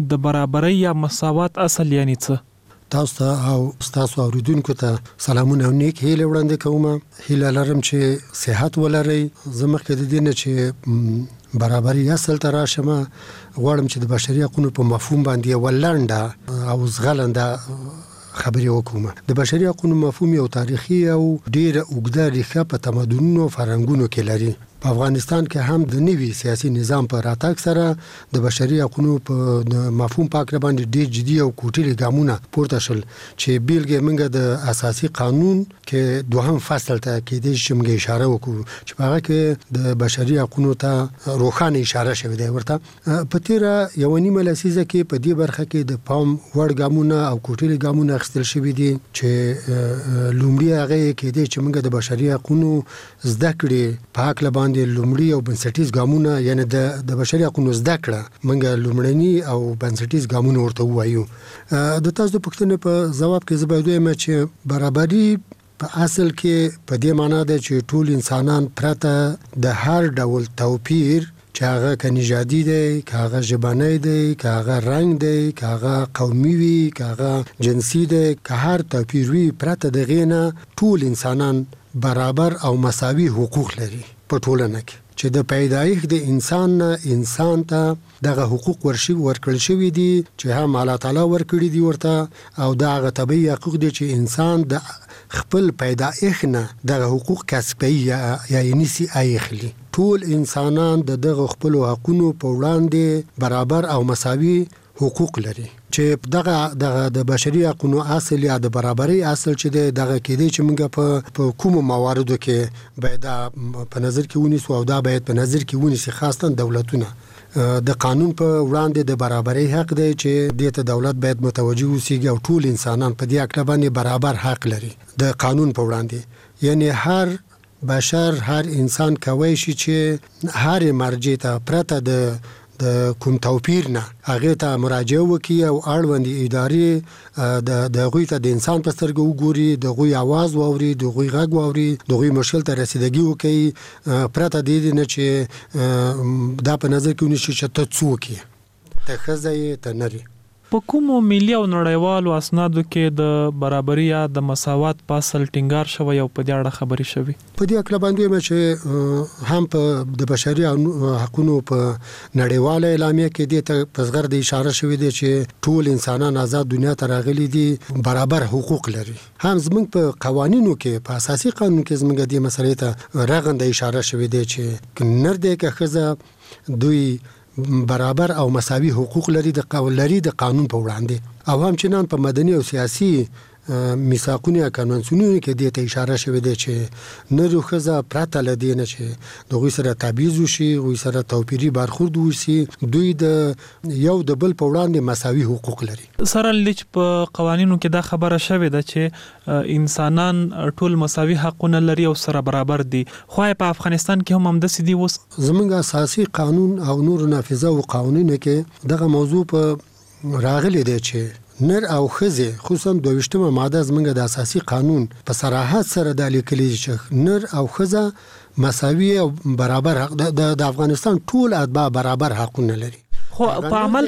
د برابرۍ یا مساوات اصل یعنی څه؟ تاسو ته او تاسو اوریدونکو ته سلامونه او نیک هیله وړاندې کوم. هیله لرم چې صحت ولرئ. زه مخکې د دې نه چې برابرۍ اصل ته راشم غواړم چې د بشري حقوقو په مفهوم باندې یوه لنډه او زغلنده خبرې وکوم. د بشري حقوقو مفهوم یو تاریخي او ډېره اوږده ریښه په تمدنونو او فرهنګونو کې لري. په افغانستان کې هم د نوي سیاسي نظام په راتګ سره د بشري حقوقو په مفهوم په اړه باندې ډېر جدي او کوټلي ګامونه پورته شول چې بیلګې موږ د اساسي قانون کې دوهم فصل ته کېدای شي موږ اشاره وکړو چې په هغه کې د بشري حقوقو ته روښانه اشاره شوې ده. ورته په تیره یو نیمه لسیزه کې په دې برخه کې د پام وړ ګامونه او کوټلي ګامونه اخیستل شوي دي چې لومړی هغه کېدای چې موږ د بشري حقوقو زده کړې په حق باندې لومړی او بنسټیز ګامونه یعنی د بشري حقوقو زده کړه موږ لومړني او بنسټیز ګامونه ورته وایو. د تاسو د پوښتنې په ځواب کې زه باید وایم چې برابري په اصل کې په دې معنی ده چې ټول انسانان پرته د هر ډول توپیر چې هغه که نژادي دی، که هغه ژبنی دی، که هغه رنګ دی، که هغه قومي وي، که هغه جنسي دی، که هر توپیر وي، پرته د هغې نه ټول انسانان برابر او مساوي حقوق لري په ټولنه کې چې د پیدایښت د انسان نه انسان ته دغه حقوق ورکړل شوي دي چې هم الله تعالی ورکړي دي ورته او دا هغه طبیعي حقوق دي چې انسان د خپل پیدایښت نه دغه حقوق کسبي یا نیسي اخلي. ټول انسانان دغه خپل حقوقو په وړاندې برابر او مساوي حقوق لري چې دغه د بشري حقوقو اصل یا د برابرۍ اصل چې دغه کېدی چې موږ په کوم مواردو کې باید په نظر کې ونیسو او دا باید په نظر کې ونیسي خاصتا دولتونه. د قانون په وړاندې د برابرۍ حق دی چې دې ته دولت باید متوجه اوسیږي او ټول انسانان په دې حق باندې برابر حق لري د قانون په وړاندې. یعنی هر بشر هر انسان کوي شي چې هر مرجع ته پرته د کوم توپیر نه هغه ته مراجعه وکړي او اړوند ادارې د هغوی ته د انسان په سترګه وګوري، د هغوی اواز واوري، د هغوی غږ واوري، د هغوی مشکل ته رسیدګي وکړي پرته د دې نه چې دا په نظر کې ونیسي چې ته څوک یې، ته ښځه یې، ته نر یې. په کومو ملي او نړیوالو اسنادو کې د برابرۍ یا د مساوات په اصل ټینګار شوی او په دې اړه خبرې شوي؟ په دې اړه باندې وایم چې هم په د بشري حقوقو په نړیواله اعلامیه کې دې ته په صغر د اشاره شوې ده چې ټول انسانان آزاد دنیا ته راغلي دي، برابر حقوق لري. هم زموږ په قوانینو کې په اساسي قانون کې زموږ د مسلې ته رغنده اشاره شوې ده چې نر دی که ښځه دوی برابر او مساوي حقوق لري د قانون په وړاندې. او هم چې نن په مدني او سیاسي میثاقونو یا کنوانسیونونو کې دې ته اشاره شوې ده چې نر او ښځه پرته له دې نه چې د هغوی سره تبعیض وشي، هغوی سره توپیري برخورد وشي، دوی د یو د بل په وړاندې مساوي حقوق لري. سره لچ په قوانینو کې دا خبره شوې ده چې انسانان ټول مساوي حقونه لري او سره برابر دي، خو په افغانستان کې هم همداسې دي. اوس زموږ اساسي قانون او نور نافذه او قوانینو کې دغه موضوع په راغلی دی چې نر او ښځې خصوصا 22مه ماده زموږ د اساسي قانون په صراحت سره دا لیکلي چې نر او ښځه مساوي او برابر حق د افغانستان ټول اتباع برابر حقونه لري. خو په عمل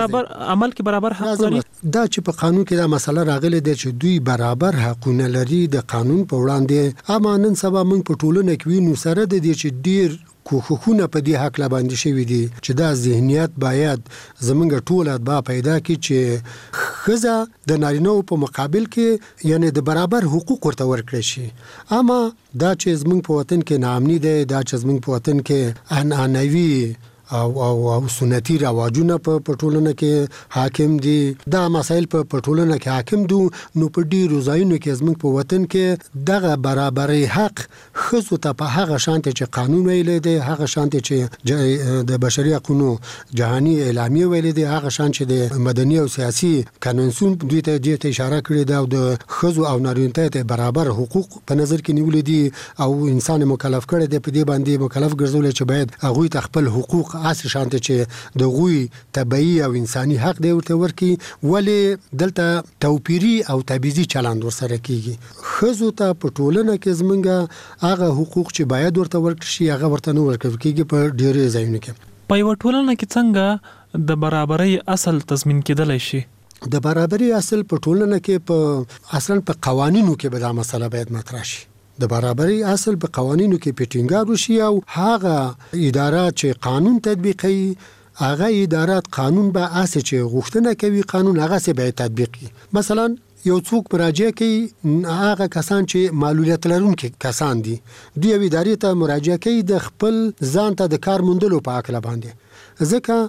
کې برابر حق لري. دا چې په قانون کې دا مسله راغلي ده چې دوی برابر حقونه لري د قانون په وړاندې. اما نن سبا موږ په ټولنه کې وینو سره د دې چې ډیر کوښښونه په دې حق باندې شوي دي چې دا ذهنیت باید زمونږ ټول اتباع پیدا کړي چې ښځه د نارینه‌و په مقابل کې یعنی د برابر حقوق ورته ورکړي شي. اما دا چې زمونږ په وطن کې ناامني ده، دا چې زمونږ په وطن کې عنعنوي او سنتي رواجونه په ټولنه کې حاکم دي، دا مسایل په ټولنه کې حاکم دي، نو په ډیرو ځایونو کې زموږ په وطن کې دغه برابرۍ حق ښځو ته په هغه شانتي چې قانون ویلی دی، هغه شانتي چې د بشري حقوقو جهاني اعلامیه ویلی دی، هغه شان چې د مدني او سیاسي کنونسیون دوی ته دې ته اشاره کړې ده او د ښځو او نارینه ته برابر حقوق په نظر کې نیولې دي او انسان مکلف کړی دی په دې باندې مکلف ګرځولې چې باید هغوی ته خپل حقوق اصل شانته چې د غوی طبيعي او انساني حق دی ورته ورکی، ولی دلته توپیری او تبعیضي چلند ورسره کیږي. خزو ته په ټولنه کې زمونږه هغه حقوق چې باید ورته ورکړي شي هغه ورته نه ورکړي کیږي په ډیره ځایونو کې. په یو ټولنه کې څنګه د برابرۍ اصل تضمین کېدلی شي؟ د برابرۍ اصل په ټولنه کې په اصلا په قوانینو کې به دا مسله باید مطرح شي. د برابرۍ اصل په قوانینو کې په ټینګار وشي او هغه ادارات چې قانون تطبیقوي هغه ادارات قانون به اسې چې غوښتنه کوي قانون هغه سه به تطبیق کړي. مثلا یو څوک مراجعه کوي هغه کسان چې معلولیت لرونکي کسان دي دوی ادارې ته مراجعه کوي د خپل ځان ته د کار موندلو په اړه باندې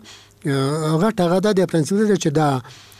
ځکه هغه د پرنسپل چې دا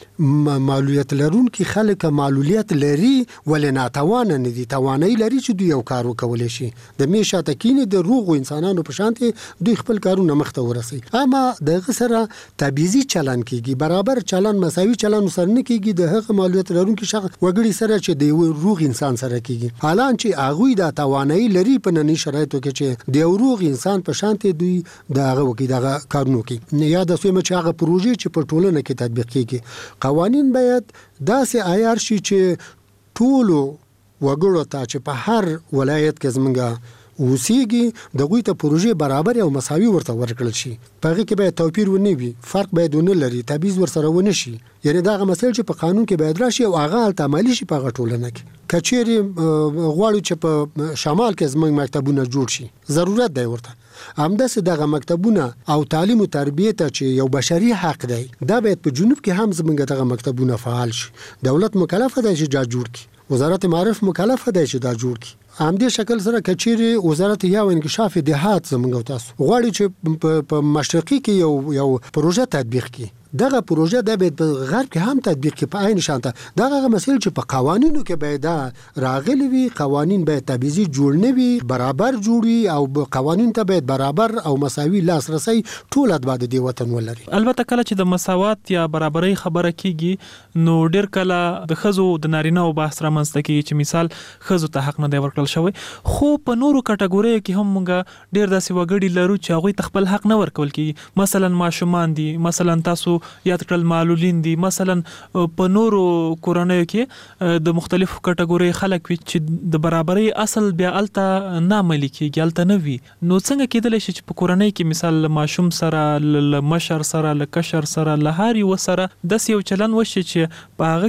معلولیت لرونکي خلک معلولیت لري ولې ناتوانه نه دي توانایي لري چې دوی یو کار وکولای شي د میشه تکینه د روغو انسانانو په شان دوی خپل کارونه مخته ورسي اما د غسره تبعیضي چلن کیږي برابر چلن مساوي چلن سره نه کیږي د هغه معلولیت لرونکي شخص وګړي سره چې د روغ انسان سره کیږي حالان چې هغه د توانایي لري په ننني شرایطو کې چې د روغ انسان په شان دوی د هغه وکي د کارونو کې یا د سومه چې هغه پروژې چې په ټولنه کې تطبیق کیږي قوانین باید داسې عیار شي چې ټولو وګړو ته چې په هر ولایت کې زمونږ اوسېږي دغوی ته پروژې برابر او مساوي ورته ورکړل شي په هغه کې باید توپیر ونه وي فرق باید ونه لري تبعیض ورسره ونه شي یعنی دا هغه مسایل چې په قانون کې باید راشي او هغه عملي شي په ټولنه کې کچېری غواړو چې په شمال کې زمونږ مکتبونه جوړ شي ضرورت دی ورته همداسې دغه مکتبونه او تعلیم او تربیه ته چې یو بشري حق دی دا باید په جنوب کې هم زمونږ دغه مکتبونه فعال شي دولت مکلف دی چې دا جوړ کړي وزارت معارف مکلف دی چې دا جوړ کړي همدې شکل سره کچېری وزارت یا انکشاف دهات زمونږ تاسو غواړي چې په مشرقي کې یو پروژه تطبیق کړي دغه پروژه د باید په غرب کې هم تطبیق کې په عین شانته دغه مسایل چې په قوانینو کې باید راغلي وي قوانین باید تبعیضي جوړ نه وي برابر جوړي او قوانین ته باید برابر او مساوي لاسرسي ټول ادباد دی وطن ولري. البته کله چې د مساوات یا برابرۍ خبره کیږي نو ډیر کله د خزو د نارینه او بحث رامنځته کیږي چې مثال خزو ته حق نه دی ورکړل شوی خو په نورو کټګوریو کې هم موږ ډیر داسې وګړي لرو چې هغه خپل حق نه ورکول کیږي مثلا ماشومان دي مثلا تاسو یاد کړل معلولین دي مثلا په نورو کورنیو کې د مختلفو کټګوري خلک چې د برابرۍ اصل بیا الته نه عملي کیږي الته نه وي نو څنګه کېدلی شي چې په کورنۍ کې مثال ماشوم سره مشر سره لکشر سره لهاري وسره د یو چلن وشي چې په هغه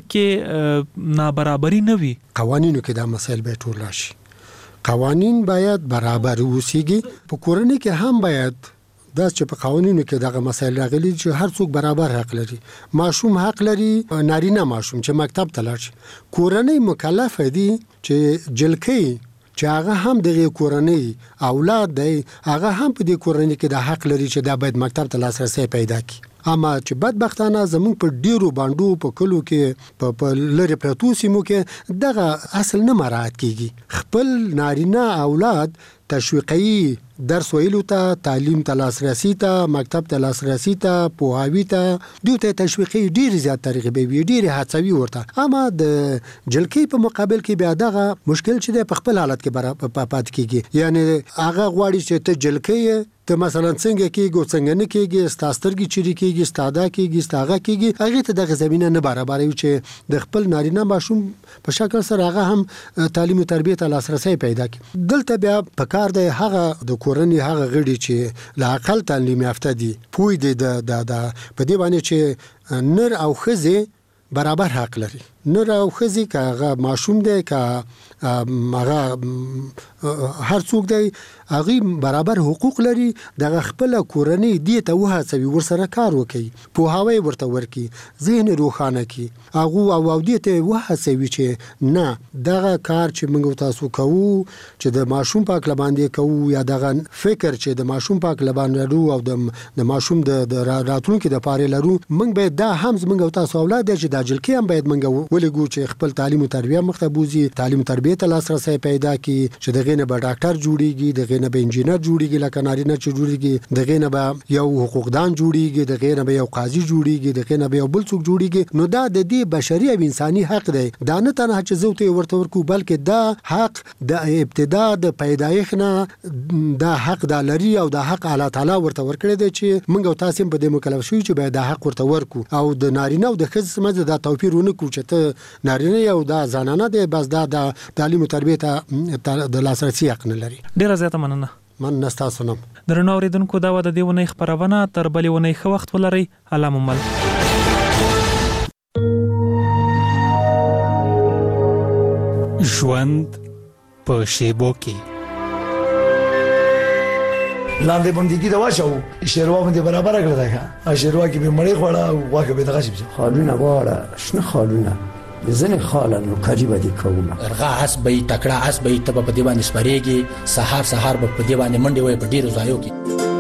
کې نابرابري نه وي قوانینو کې دا مسایل به ټول راشي قوانین باید برابر وسیږي په کورنۍ کې هم باید دا چې په قوانینو کې دغه مسایل راغلي چې هر څوک برابر حق لري ماشوم حق لري نارینه ماشوم چې مکتب ته لاړ شي کورنۍ مکلف دي چې جلکې چې هغه هم د کورنۍ اولاد دی هغه هم په دې کورنۍ کې د حق لري چې دا باید مکتب ته لاسرسي پیدا کړي اما چې بدبختانه زموږ په ډیرو باندو په کلو کې په لری پرتو سیمو کې دغه اصل نه مراعات کیږي خپل نارینه اولاد تشویقي درس ویلو ته تعلیم ته لاسرسي ته مکتب ته لاسرسي ته پوهاوی ته دوی ته تشویقي ډیر زیات طریقې به وي ډیر هڅوي ورته اما د جلکې په مقابل کې بیا دغه مشکل چې په خپل حالت کې پات کیږي یعنی هغه غواړي چې ته جلکې ته مثلا څنګه کېږي څنګه نه کېږي ستاسترګي چيري کېږي ستاده کېږي ستاغه کېږي هغه ته د زمينه نه برابرې چې د خپل نارینه ماشوم په شکل سره هغه هم تعلیم او تربیه ته لاسرسي پیدا کړي دلته بیا په کار دی هغه د کورنۍ هغه غړي چې لا اقل تعلیم یافته دي پوی دي د په دې باندې چې نر او خزه برابر حق لري نر او خزي که ماشوم دی که هغه هر څوک دی هغه برابر حقوق لري د خپل کورنۍ دی ته وهڅوي ورسره کار وکړي پوهاوی ورته ورکړي ذهن روښانه کړي هغه او دی ته وهڅوي چې نه دغه کار چې موږ تاسو کوو چې د ماشوم پاک لباندې کوو یا دغه فکر چې د ماشوم پاک لباندې لرو او د ماشوم د راتلونکو د پاره لرو موږ به دا هم موږ تاسو اولاد چې د جلکې هم باید موږ ولګو چې خپل تعلیم او تربیه مختبوزي تعلیم تربیه ته لاسرسي پیدا کړي چې دغه نه به ډاکټر جوړيږي دغه نه به انجینر جوړيږي لکه نارینه چې جوړيږي دغه نه به یو حقوقدان جوړيږي دغه نه به یو قاضي جوړيږي دغه نه به یو بل څوک جوړيږي نو دا د دې بشري او انساني حق دی دا نه تنه چې زوته ورته ورکو بلکې دا حق د ابتدا د پیدایښت نه دا حق د لري او د حق الله تعالی ورته ورکړي دی چې موږ تاسو په دې مکلف شو چې به دا حق ورته ورکو او د نارینه او د ښځې سمجه دا توپیر ونه کو چې ته نارینه یو دا زنانه دی بس دا د تعلیم او تربیه ته د لاسرسي حق نه لري ډیره زیاته مننه من نستاسو نم. درنو اوریدونکو دا و د دې ونې خبرونه تر بلې ونې ښه وخت ولرئ. الله مو مل. ژوند په شیبو کې لاندې باندې دا واچو شیروا باندې برابر کړل دا شیروا کې به مړی خوړه او واګه به دغه شي خالونه واړه شنه خالونه ځنه خالونه کاجی باندې کومه ارغا اس به تکړه اس به ته په دیوان سپریږي سحر به په دیوان منډي وي په ډیرو ځایو کې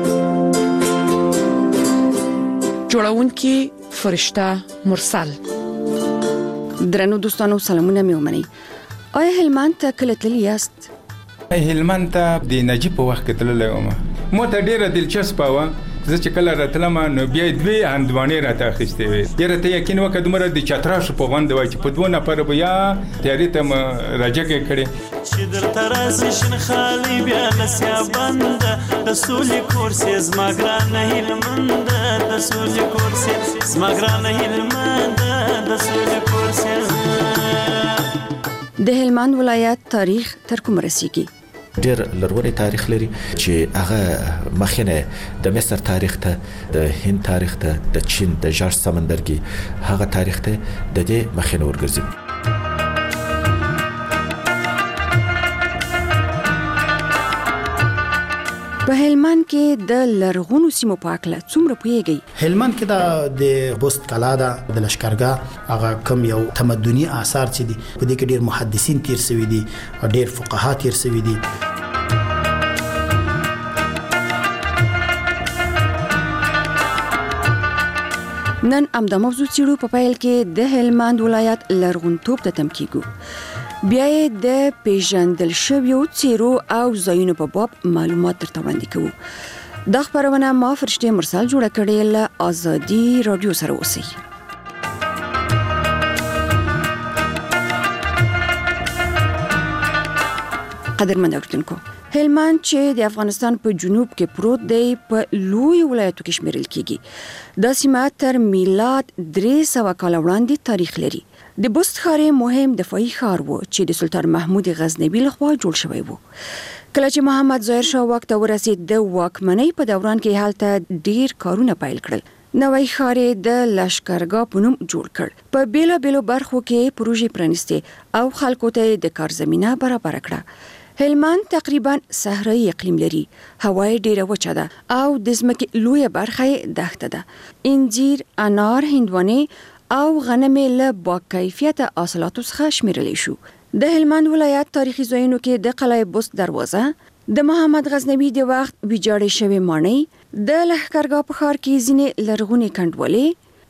جوړون کې فرشته مرسل. درنو دوستانو سلامونه مې ومنئ. آیا هلمند ته کله تللی یاست؟ هلمند ته د نجیب په وخت کې تللی وم. مو ته ډیره دلچسپه وه. زه چې کله راتلم نو بیا دوی هندوانې راته اخیستې وې. یاره ته یقین وکړه دومره د چتراشو په غونډه وای چې په 2 نفر به یا تیارې ته راجګې کړې چې درته راسي شین خالي بیا لسیا بند د سولې کورسې زما ګرانه هلمند د سولې کورسې زما ګرانه هلمند د سولې کورسې. د هلمند ولایت تاریخ تر کوم رسیږي؟ ډېر لرغونی تاریخ لري چې هغه مخینه د مصر تاریخ ته د هند تاریخ ته د چین د جارج سمندرګي هغه تاریخ ته د دې مخینه ورګرځي. په هلمند کې د لرغونو سیمو په اړه څومره پوهیږئ؟ هلمند کې د بست کلا ده د لشکرګاه هغه کم یو تمدني آثار چې دي په دې کې ډېر محدثین تیر شوي دي او ډېر فقها تیر شوي دي. نن امدا موضوع چیرو په پیل کې د هلمند ولایت لرغونتوب ته تم کیږو. بیا د پیژندل شویو څیرو او ځایونو په باب معلومات درته وړاندې کوو. دا خبرونه ما فرشته مرسل جوړه کړې له آزادي رادیو سره اوسئ. قدرمن اوریدونکو، هلمند چې د افغانستان په جنوب کې پروت دی په لوی ولایتو کې شمیرل کیږي. دا سیمه تر میلاد 300 کال وړاندې تاریخ لري. د بست ښار مهم دفاعي ښار و چې د سلطان محمود غزنوي لخوا جوړ شوی و. کله چې محمد ظاهر شاه واک ته ورسید د واکمنۍ په دوران کې هلته ډیر کارونه پیل کړل. نوی ښار د لشکرګاه په نوم جوړ کړ. په بیلابیلو برخو کې پروژې پرانیستې او خلکو ته د کار زمینه برابر کړه. هلمند تقریبا صحرایي اقلیم لري. هوا ډیره وچه ده او د ځمکې لویه برخه دښته ده. انجیر، انار، هندوانې او غنمې له با کیفیت حاصلاتو څخه شمیرل شو. د هلمند ولایت تاریخي ځایونو کې د قلعه بست دروازه، د محمد غزنوي د وخت ویجاړې شوې ماڼۍ، د لښکرګاه په ښار کې ځینې لرغونې کنډوالې،